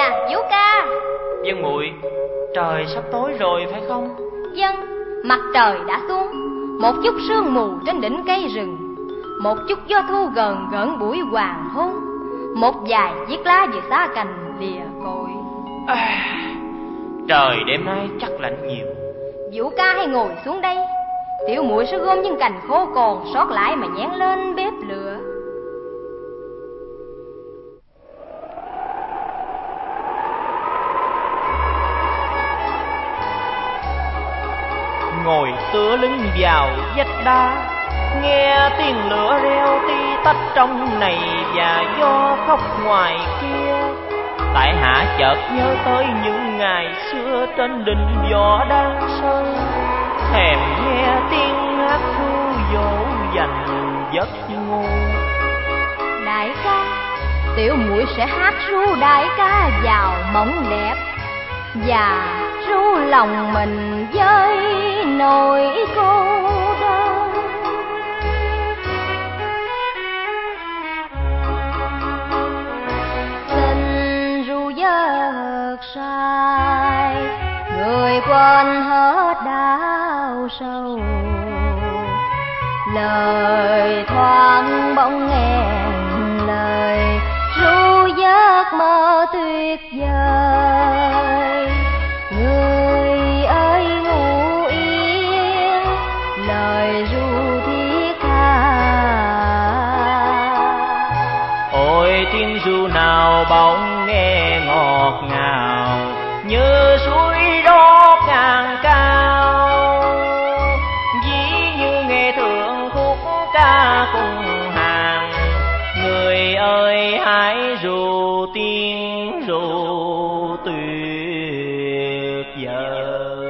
kìa, Vũ ca. Vân muội, trời sắp tối rồi phải không? Vâng, mặt trời đã xuống. Một chút sương mù trên đỉnh cây rừng, một chút gió thu gần gợn buổi hoàng hôn, một vài chiếc lá vừa xá cành lìa cội. Trời đêm nay chắc lạnh nhiều. Vũ ca hãy ngồi xuống đây, tiểu muội sẽ gom những cành khô còn sót lại mà nhén lên bếp lửa. Ngồi tựa lưng vào vách đá, nghe tiếng lửa reo tí tách trong này và gió khóc ngoài kia. Tại hạ chợt nhớ tới những ngày xưa trên đỉnh võ Đan Sơn, thèm nghe tiếng hát ru dỗ dành giấc ngủ. Đại ca, tiểu muội sẽ hát ru đại ca vào mộng đẹp, và ru lòng mình với nỗi cô đơn. Tình ru giấc say, người quên hết đau sầu, lời thoáng bỗng nghẹn lời, ru giấc mơ tuyệt vời. Người ơi ngủ yên, lời ru thiết tha. Ôi tiếng ru nào bỗng nghe ngọt ngào, như suối rót ngàn cao. Ví như nghe thượng khúc ca cùng hàng, người ơi hãy ru tiếng ru tuyệt vời.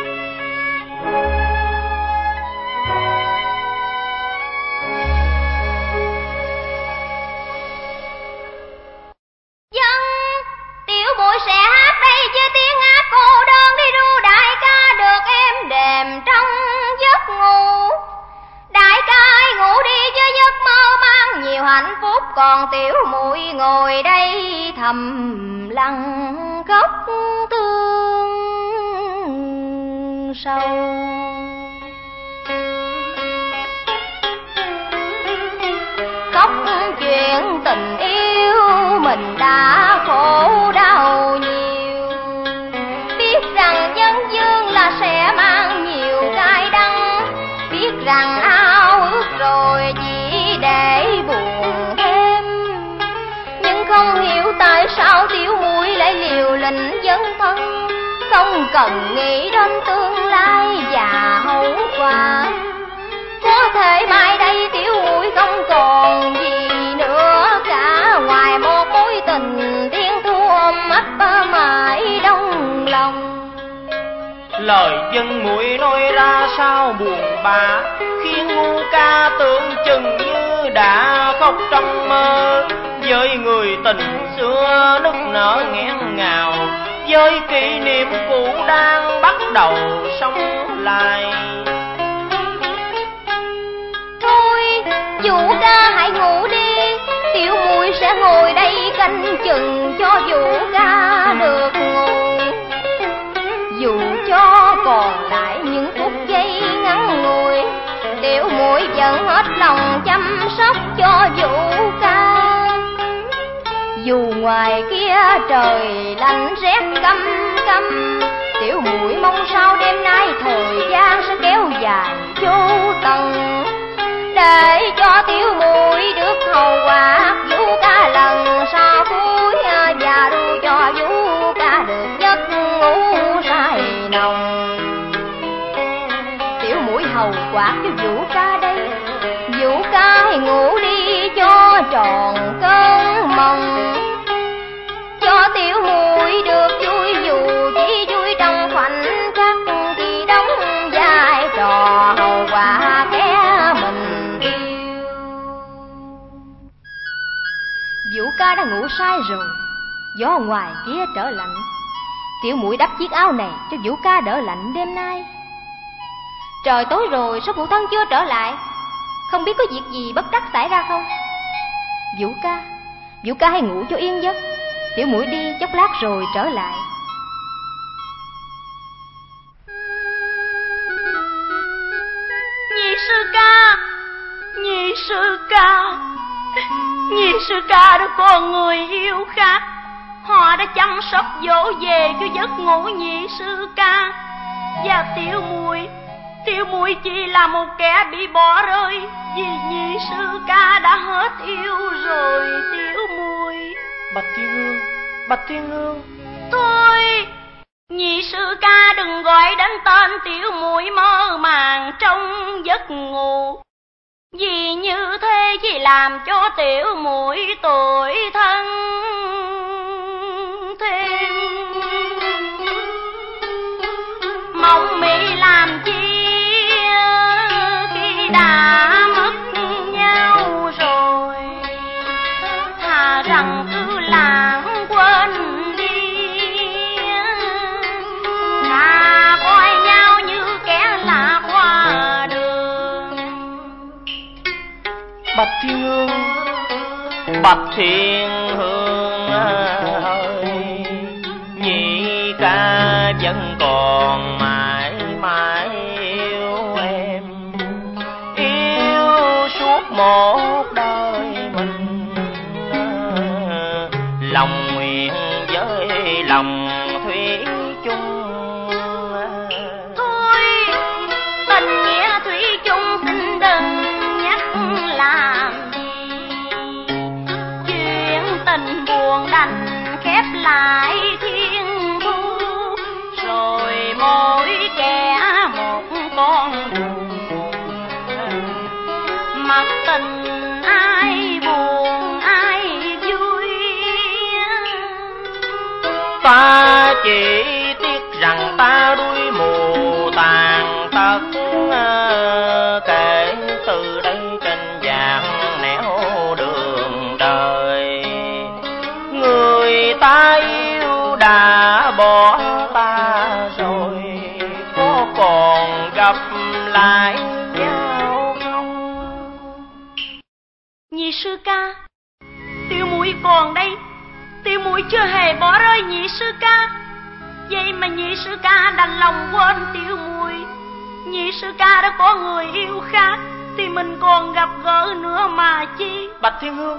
Dân, tiểu muội sẽ hát đây với tiếng hát cô đơn đi ru đại ca được êm đềm trong giấc ngủ. Đại ca ơi ngủ đi với giấc mơ mang nhiều hạnh phúc, còn tiểu muội ngồi đây thầm lặng khóc thương sâu. Khóc chuyện tình yêu mình đã khổ đau nhiều, biết rằng nhân dương là sẽ mang nhiều gai đắng, biết rằng ao ước rồi chỉ để buồn thêm. Nhưng không hiểu tại sao tiểu muội lại liều lĩnh dấn thân, không cần nghĩ đến tương lai và hậu quả. Có thể mai đây tiểu muội không còn gì nữa cả, ngoài một mối tình điên thu ôm ấp mãi đông lòng. Lời dân muội nói ra sao buồn bã, khiến ngu ca tưởng chừng như đã khóc trong mơ. Với người tình xưa nức nở nghẹn ngào, với kỷ niệm cũ đang bắt đầu sống lại. Thôi Vũ ca hãy ngủ đi, tiểu muội sẽ ngồi đây canh chừng cho Vũ ca được ngủ. Dù cho còn lại những phút giây ngắn ngủi, tiểu muội vẫn hết lòng chăm sóc cho Vũ ca. Dù ngoài kia trời lạnh rét căm căm, tiểu muội mong sao đêm nay thời gian sẽ kéo dài vô tận, để cho tiểu muội được hầu quả Vũ ca lần sau cuối, và ru cho Vũ ca được giấc ngủ say nồng. Tiểu muội hầu quả cho Vũ ca đây, Vũ ca hãy ngủ đi cho tròn cơn mộng, cho tiểu muội được vui dù chỉ vui trong khoảnh khắc, khi đóng vai trò hầu quả kẻ mình yêu. Vũ ca đã ngủ say rồi, gió ngoài kia trở lạnh, tiểu muội đắp chiếc áo này cho Vũ ca đỡ lạnh đêm nay. Trời tối rồi sao phụ thân chưa trở lại, không biết có việc gì bất trắc xảy ra không? Vũ ca hãy ngủ cho yên giấc, Tiểu muội đi chốc lát rồi trở lại. Nhị sư ca, nhị sư ca, nhị sư ca đã có người yêu khác. Họ đã chăm sóc dỗ về cho giấc ngủ nhị sư ca. Và tiểu muội chỉ là một kẻ bị bỏ rơi, vì nhị sư ca đã hết yêu rồi tiểu muội. Bạch Thiên Hương. Thôi, nhị sư ca đừng gọi đến tên tiểu muội mơ màng trong giấc ngủ, vì như thế chỉ làm cho tiểu muội tủi thân thêm. Mong mị làm chi khi đã mất nhau rồi, thà rằng cứ lãng quên đi, thà coi nhau như kẻ lạ qua đường. Bạch Thiên Hương ơi, nhị ca vẫn còn mãi mãi yêu em, yêu suốt một đời mình. Lòng nguyện với lòng thủy chung. Thôi, tình nghĩa thủy chung xin đừng nhắc làm gì. Chuyện tình buồn đành khép lại thiên thu, rồi mỗi kẻ một con đường. Mặc tình ai buồn ai vui, Ta chỉ tiếc rằng ta đuối mù tàn tật, kể từ đây trên vạn nẻo đường đời. Người ta yêu đã bỏ ta rồi, có còn gặp lại nhau không? nhị sư ca, tiểu muội còn đây. Tiểu muội chưa hề bỏ rơi nhị sư ca, vậy mà nhị sư ca đành lòng quên tiểu muội. Nhị sư ca đã có người yêu khác, thì mình còn gặp gỡ nữa mà chi. Bạch Thiên Hương.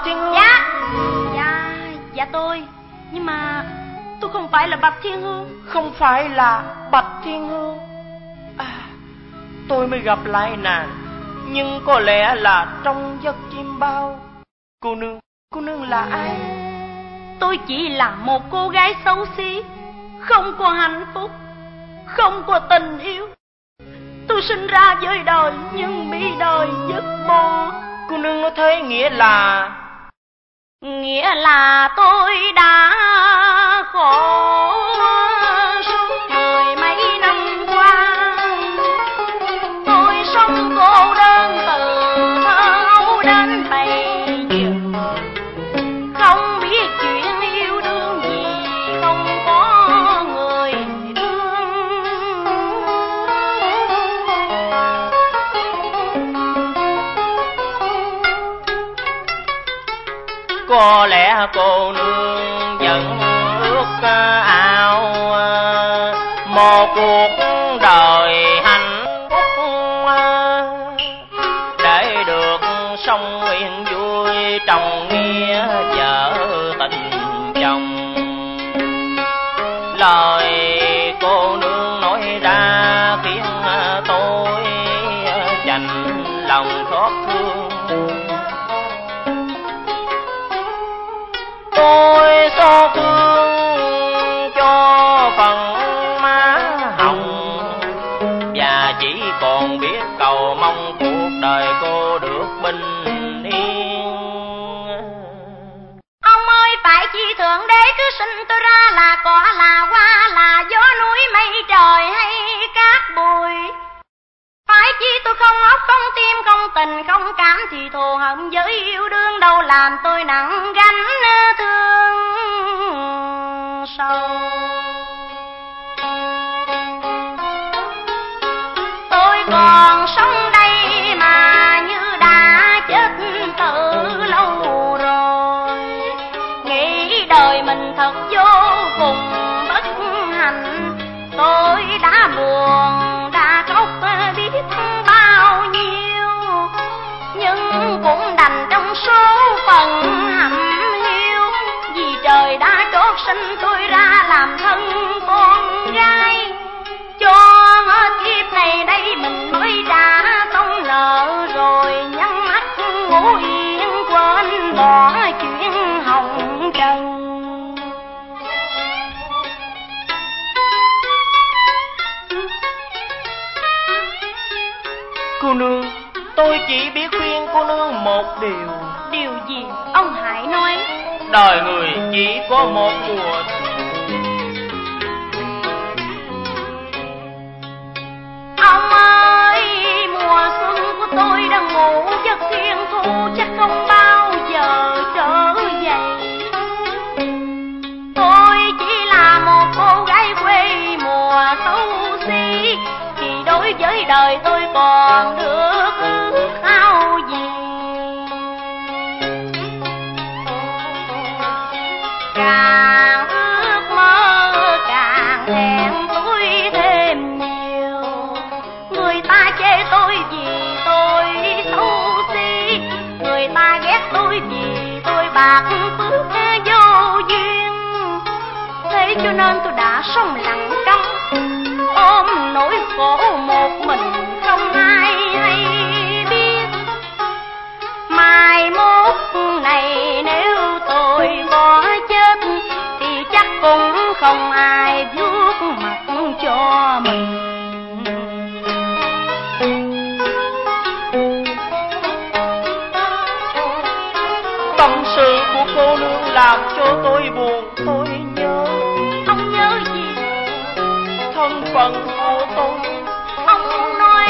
Dạ tôi. Nhưng mà tôi không phải là Bạch Thiên Hương. Không phải là Bạch Thiên Hương à? Tôi mới gặp lại nàng, nhưng có lẽ là trong giấc chim bao. Cô nương là ai? Tôi chỉ là một cô gái xấu xí, không có hạnh phúc, không có tình yêu. Tôi sinh ra với đời nhưng bị đời vứt bỏ. Cô nương nói thế nghĩa là tôi đã khổ suốt 10 mấy năm qua. Tôi sống cô đơn từ thơ ấu đến bây giờ, không biết chuyện yêu đương gì, không có người thương. có lẽ cô nương vẫn ước ao một cuộc đời hạnh phúc, để được sống yên vui trong nghĩa vợ tình chồng. Lời cô nương nói ra khiến tôi dành lòng xót thương. Tôi xót thương cho phần má hồng, và chỉ còn biết cầu mong cuộc đời cô được bình yên. Ông ơi, phải chi thượng đế cứ sinh tôi ra là cỏ là hoa là gió núi mây trời hay cát bụi? Phải chi tôi không óc không tim không tình không cảm, thì thù hận với yêu đương đâu làm tôi nặng gánh thương sâu. Tôi còn sống đây mà như đã chết từ lâu rồi, nghĩ đời mình mình thật vô cùng bất hạnh. Tôi đã buồn đã khóc biết bao nhiêu, nhưng cũng đành trong số phận hạnh hiu. Vì trời đã chót sinh tôi ra làm thân con gái, cho kiếp này đây mình mới trả xong nợ rồi nhắm mắt ngủ yên quên bỏ chuyện hồng trần. Cô nương, tôi chỉ biết khuyên cô nương một điều. Điều gì ông hãy nói. Đời người chỉ có một mùa. Ông ơi, mùa xuân của tôi đang ngủ giấc thiên thu chắc không bao giờ trở về. Tôi chỉ là một cô gái quê mùa xấu xí, thì đối với đời tôi còn được ước ao gì. Càng ước mơ càng thẹn tôi thêm nhiều. Người ta chê tôi vì tôi xấu xí, người ta ghét tôi vì tôi bạc phước vô duyên. Thế cho nên tôi đã sống lặng câm, ôm nỗi khổ một mình không ai hay biết. Mai mốt này nếu tôi có chết thì chắc cũng không ai vuốt mặt cho mình. Tâm sự của cô nương làm cho tôi buồn. Tôi nhớ. Ông nhớ gì? Thân phận của tôi. Ông nói.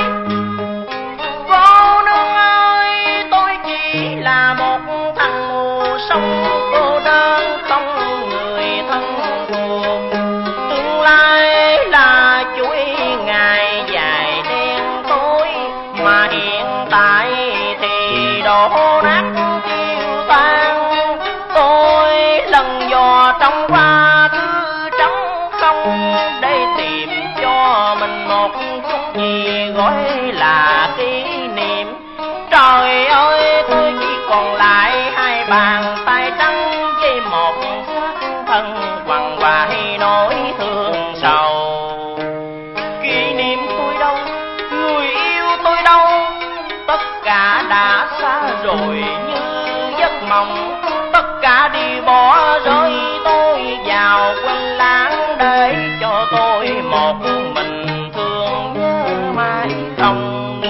Cô nương ơi, tôi chỉ là một thằng mù sống cô đơn không người thân thuộc. Tương lai là chuỗi ngày dài đen tối, mà hiện tại thì đổ nát tiêu tan. Tôi lần dò trong quá khứ trống không để tìm cho mình một chút gì gọi là kỷ niệm. Trời ơi, tôi chỉ còn lại hai bàn tay trắng với một xác thân quằn quại nỗi thương sầu. Kỷ niệm tôi đâu, người yêu tôi đâu, tất cả đã xa rồi như giấc mộng. Tất cả đi bỏ rơi tôi vào quên lãng, để cho tôi một mình thương nhớ mãi không.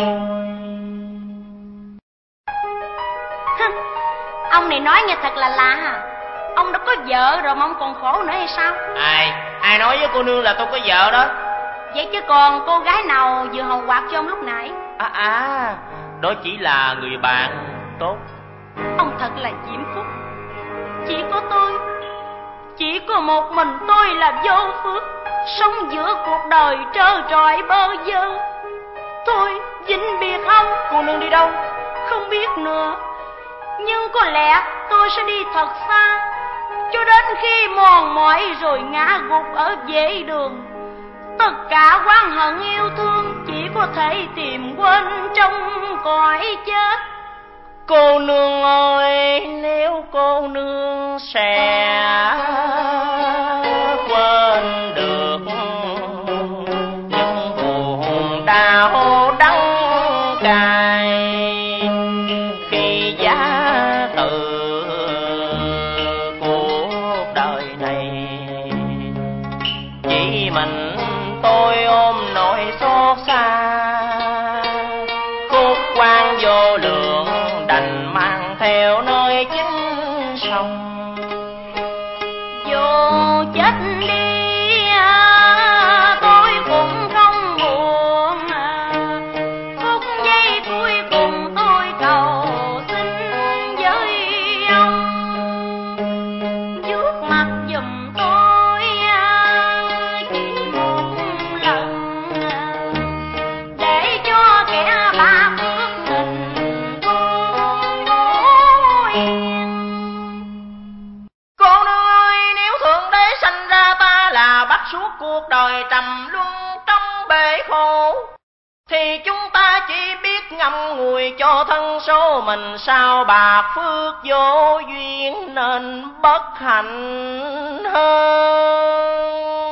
Ông này nói nghe thật là lạ hả? Ông đã có vợ rồi mà ông còn khổ nữa hay sao? Ai nói với cô nương là tôi có vợ đó? Vậy chứ còn cô gái nào vừa hầu quạt cho ông lúc nãy? Đó chỉ là người bạn tốt. Ông thật là diễm phúc. Chỉ có tôi, chỉ có một mình tôi là vô phước, sống giữa cuộc đời trơ trọi bơ vơ. Tôi vĩnh biệt ông. Cô nương đi đâu? Không biết nữa, nhưng có lẽ tôi sẽ đi thật xa, cho đến khi mòn mỏi rồi ngã gục ở vệ đường. Tất cả oán hận yêu thương chỉ có thể tìm quên trong cõi chết. Cô nương ơi, nếu cô nương sẽ quên được những buồn đau đắng cay khi giá từ cuộc đời này, chỉ mình tôi ôm nỗi xót xa, khúc quan vô lượng đành mang theo nơi chính sông. Dù chết đi tôi cũng không buồn, phút giây cuối cùng tôi cầu xin với ông, vuốt mặt giùm tôi chỉ một lần, để cho kẻ ba phước tình tôi yên. Cô nương ơi, nếu suốt cuộc đời trầm luân trong bể khổ, thì chúng ta chỉ biết ngậm ngùi cho thân số mình sao bạc phước vô duyên nên bất hạnh hơn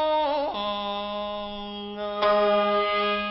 người.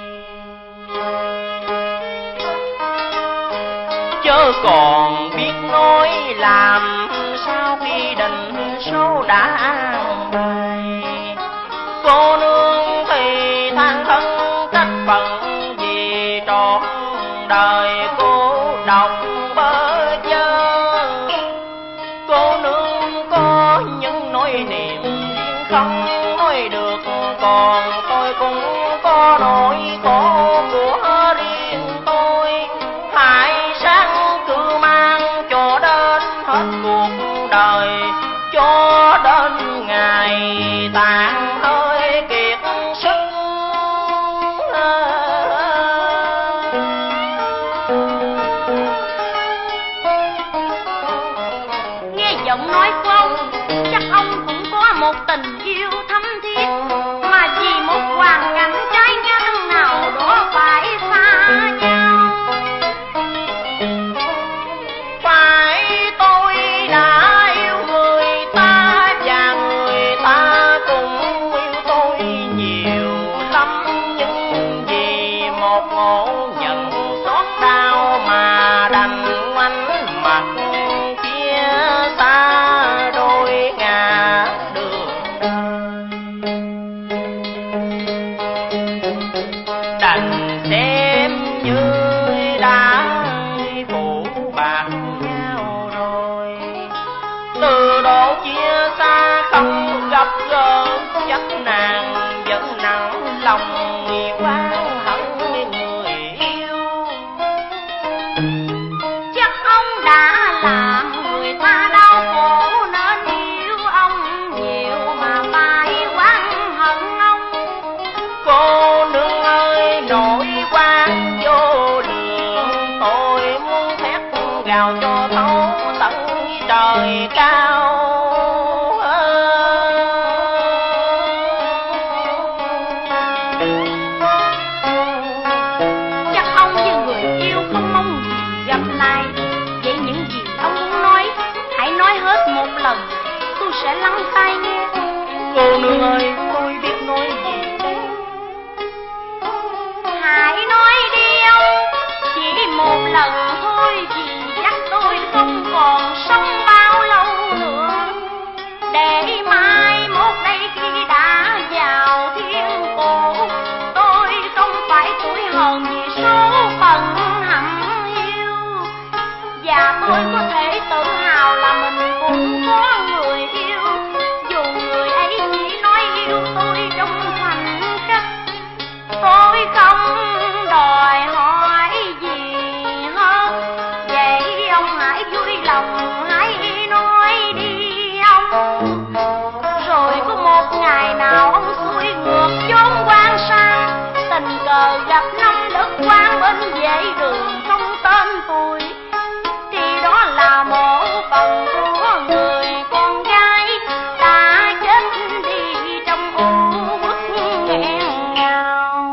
Chớ còn biết nói làm sao khi định số đã an bài. Cô nương thì than thân trách phận vì trọn đời cô độc bơ vơ. Cô nương có những nỗi niềm riêng không nói được, còn tôi cũng có nỗi khổ của riêng tôi. Hãy sáng cứ mang cho đến hết cuộc đời, cho đến ngày tàn hơi kiệt sức. Nghe giọng nói của ông, chắc ông cũng có một tình yêu thắm thiết, mà vì một hoàn cảnh trái ngang nào đó phải xa nhau. Phải tôi đã yêu người ta và người ta cũng yêu tôi nhiều lắm, nhưng vì một ngộ nhận xót đau mà đành ngoảnh mặt chia xa đôi ngả đường đời. Đành xem như đã phụ bạc nhau rồi, từ độ chia xa không gặp gỡ, chắc nàng vẫn nặng lòng oán hận người yêu. Chắc ông đã làm người ta đau khổ nên yêu ông nhiều mà phải oán hận ông. Cô nương ơi nỗi oan vô lượng, tôi muốn thét gào cho thấu tận trời cao. Chắc ông như người yêu không mong gì gặp lại. Vậy những gì ông muốn nói, hãy nói hết một lần, tôi sẽ lắng tai nghe. Cô nương ơi, tôi biết nói gì đây? Hãy nói đi ông, chỉ một lần thôi, vì chắc tôi không còn sống bao lâu nữa. Để mai mốt đây khi đã vào thiên cổ, tôi không phải tủi hờn vì số phận hậm hiu, và tôi có thể tự hào là mình cũng có người yêu, dù người ấy chỉ nói yêu tôi trong khoảnh khắc. Tôi không đòi hỏi gì hơn, vậy ông hãy vui lòng hãy nói đi ông. Rồi có một ngày nào ông xuôi ngược chốn quan sang, tình cờ gặp năm đất quan bên vệ đường không tên tuổi, thì đó là một phần của người con gái đã chết đi trong u uất nghẹn ngào.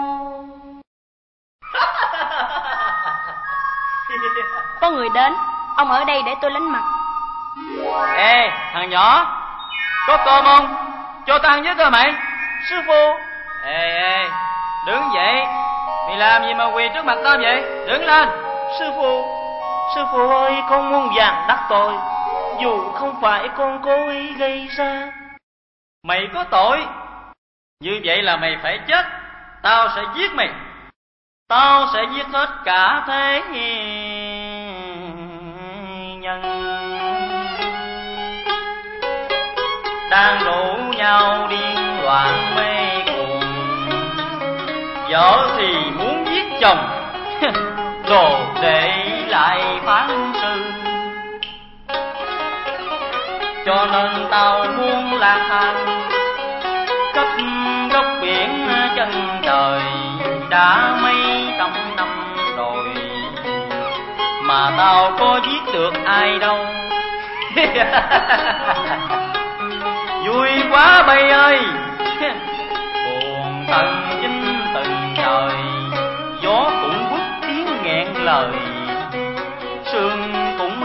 Có người đến, ông ở đây để tôi lánh mặt. Ê thằng nhỏ, có cơm không? Cho tao ăn với cơ mày. Sư phụ. Ê đứng dậy. Mày làm gì mà quỳ trước mặt tao vậy? Đứng lên. Sư phụ ơi, con muốn vàng đắc tội, dù không phải con cố ý gây ra. Mày có tội, như vậy là mày phải chết. Tao sẽ giết mày. Tao sẽ giết hết cả thế nhân đang rủ nhau điên loạn mê cuồng. Vợ thì muốn giết chồng đồ để lại phán sư, cho nên tao muốn lang thang khắp góc biển chân trời đã mấy trăm năm rồi, mà tao có giết được ai đâu. Vui quá bay ơi,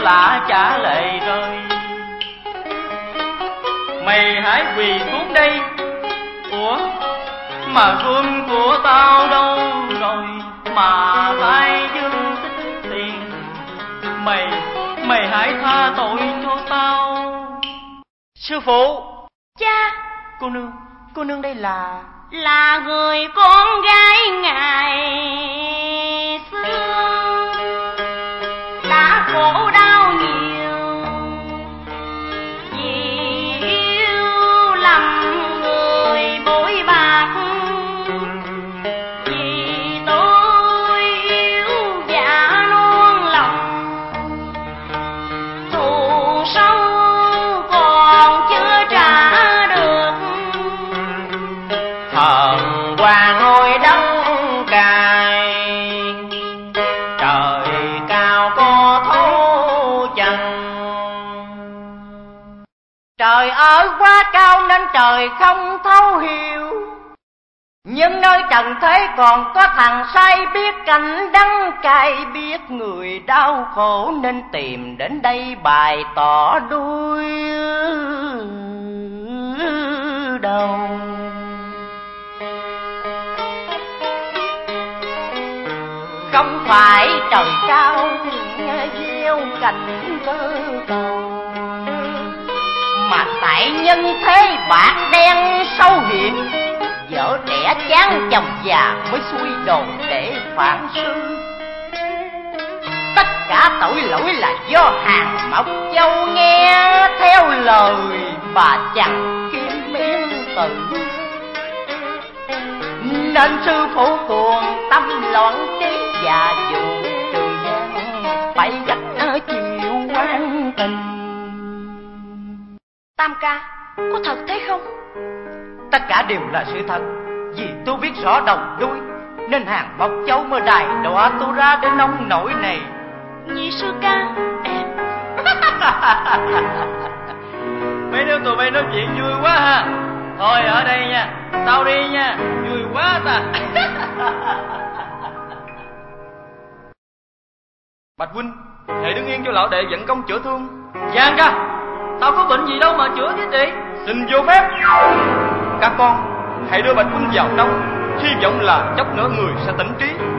lạ trả lệ rơi. Mày hãy quỳ xuống đây. Ủa, mà gươm của tao đâu rồi, mà tay dương tích tiền. Mày hãy tha tội cho tao. Sư phụ. Cha. Cô nương đây là người con gái ngày xưa, đã khổ đau nhiều vì yêu lầm người bội bạc. Vì tôi yêu dạ non lòng, thù sâu còn chưa trả được. thần qua ngôi đất cài, trời cao có thấu chân. Trời ở quá cao nên trời không thấu hiểu, nhưng nơi trần thế còn có thằng say biết cảnh đắng cay, biết người đau khổ nên tìm đến đây bày tỏ đuôi đầu. Không phải trời cao gieo cành cơ cầu, mà tại nhân thế bạc đen sâu hiện, vợ trẻ chán chồng già mới xuôi đồn để phản sư. Tất cả tội lỗi là do Hàng Mộc Châu nghe theo lời bà chằn Kim Yên Tử, nên sư phụ cuồng tâm loạn trí và dù trừ gian phải gánh chịu quan tình. Tam ca, có thật thế không? Tất cả đều là sự thật. Vì tôi biết rõ đầu đuôi nên Hàng Mộc Châu mới đài đọa tôi ra đến nông nổi này. Nhị sư ca, em Mấy đứa tụi bay nói chuyện vui quá ha. Thôi ở đây nha, tao đi nha, vui quá ta. Bạch huynh, hãy đứng yên cho lão đệ vận công chữa thương. Giang ra, tao có bệnh gì đâu mà chữa chứ chị. Xin vô phép. Các con hãy đưa Bạch huynh vào trong, hy vọng là chốc nữa người sẽ tỉnh trí.